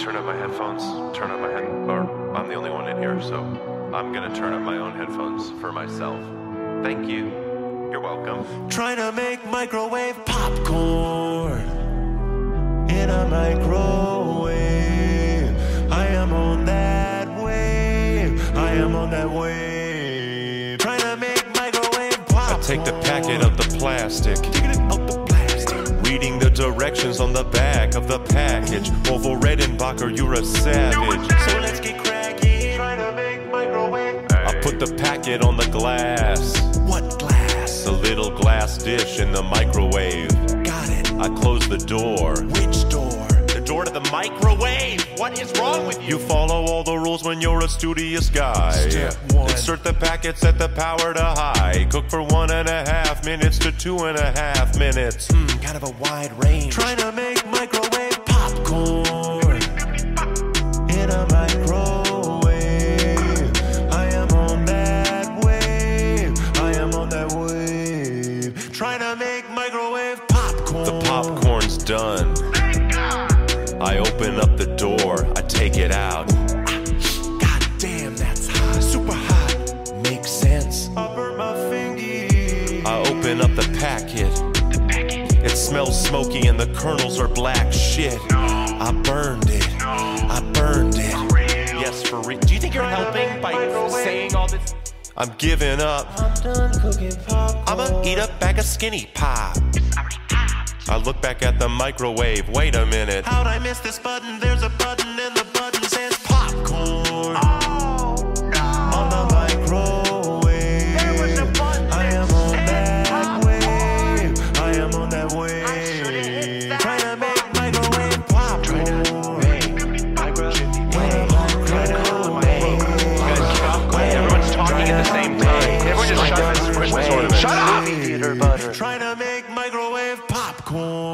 turn up my headphones, turn up my head, or I'm the only one in here, so I'm gonna turn up my own headphones for myself. Thank you. You're welcome. Trying to make microwave popcorn in a microwave. I am on that wave. I am on that wave. Trying to make microwave popcorn. I take the packet of the plastic, reading the directions on the back of the package. Orville Redenbacher, you're a savage. So let's get cracking. Trying to make microwave. I put the packet on the glass. What glass? The little glass dish in the microwave. Got it. I close the door. Which door? The door to the microwave. What is wrong with you? You follow all the rules when you're a studious guy. Step one. Insert the packet, set the power to high. Cook for 1.5 minutes to 2.5 minutes. Kind of a wide range. Trying to make microwave popcorn in a microwave. I am on that wave. I am on that wave. Trying to make microwave popcorn. The popcorn's done. I open up the door, I take it out. God damn, that's hot. Super hot. Makes sense. I burn my fingy. I open up the packet. It smells smoky and the kernels are black. Shit. I burned it. I burned it. Yes, for real. Do you think you're helping by saying all this? I'm giving up. I'm done cooking popcorn. I'ma eat a bag of Skinny Pop. I look back at the microwave. Wait a minute. How'd I miss this button? There's a button and the button says popcorn. On the microwave. I am on that wave. I am on that wave. Trying to make microwave popcorn. Everyone's talking at the same time. Everyone just shut up. Christmas ornament. Shut up! Trying to make microwave popcorn.